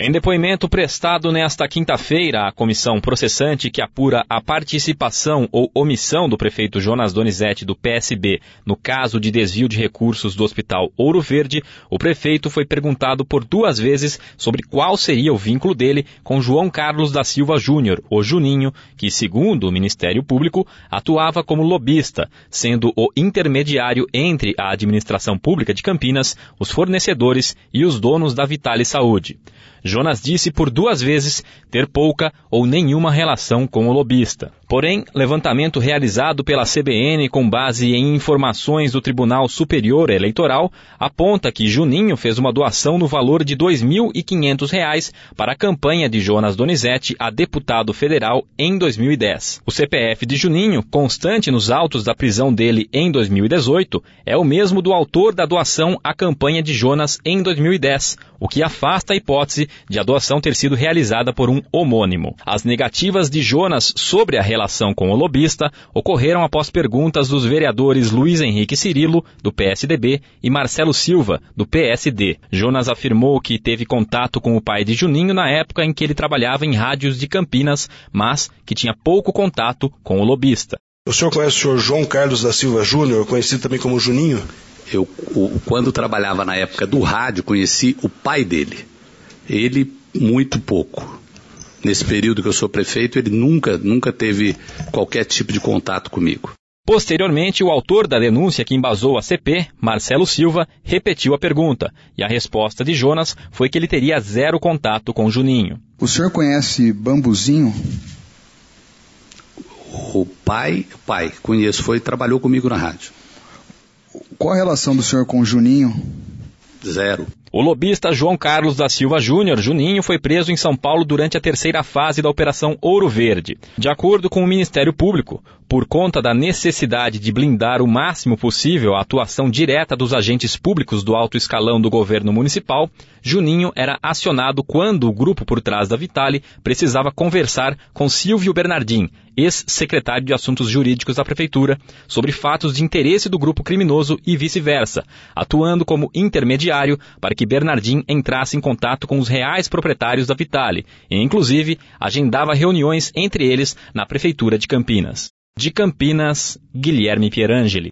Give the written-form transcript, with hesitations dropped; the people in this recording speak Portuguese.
Em depoimento prestado nesta quinta-feira à comissão processante que apura a participação ou omissão do prefeito Jonas Donizete do PSB no caso de desvio de recursos do Hospital Ouro Verde, o prefeito foi perguntado por 2 vezes sobre qual seria o vínculo dele com João Carlos da Silva Júnior, o Juninho, que, segundo o Ministério Público, atuava como lobista, sendo o intermediário entre a administração pública de Campinas, os fornecedores e os donos da Vitale Saúde. Jonas disse por 2 vezes ter pouca ou nenhuma relação com o lobista. Porém, levantamento realizado pela CBN com base em informações do Tribunal Superior Eleitoral aponta que Juninho fez uma doação no valor de R$ 2.500 para a campanha de Jonas Donizete a deputado federal em 2010. O CPF de Juninho, constante nos autos da prisão dele em 2018, é o mesmo do autor da doação à campanha de Jonas em 2010, o que afasta a hipótese de a doação ter sido realizada por um homônimo. As negativas de Jonas sobre a relação com o lobista ocorreram após perguntas dos vereadores Luiz Henrique Cirilo, do PSDB, e Marcelo Silva, do PSD. Jonas afirmou que teve contato com o pai de Juninho na época em que ele trabalhava em rádios de Campinas, mas que tinha pouco contato com o lobista. O senhor conhece o senhor João Carlos da Silva Júnior, conhecido também como Juninho? Quando trabalhava na época do rádio, conheci o pai dele. Ele, muito pouco. Nesse período que eu sou prefeito, ele nunca teve qualquer tipo de contato comigo. Posteriormente, o autor da denúncia que embasou a CP, Marcelo Silva, repetiu a pergunta, e a resposta de Jonas foi que ele teria 0 contato com Juninho. O senhor conhece Bambuzinho? O pai, conheço, trabalhou comigo na rádio. Qual a relação do senhor com Juninho? 0. O lobista João Carlos da Silva Júnior, Juninho, foi preso em São Paulo durante a 3ª fase da Operação Ouro Verde. De acordo com o Ministério Público, por conta da necessidade de blindar o máximo possível a atuação direta dos agentes públicos do alto escalão do governo municipal, Juninho era acionado quando o grupo por trás da Vitale precisava conversar com Silvio Bernardim, ex-secretário de Assuntos Jurídicos da Prefeitura, sobre fatos de interesse do grupo criminoso e vice-versa, atuando como intermediário para que Bernardim entrasse em contato com os reais proprietários da Vitale e, inclusive, agendava reuniões entre eles na Prefeitura de Campinas. De Campinas, Guilherme Pierangeli.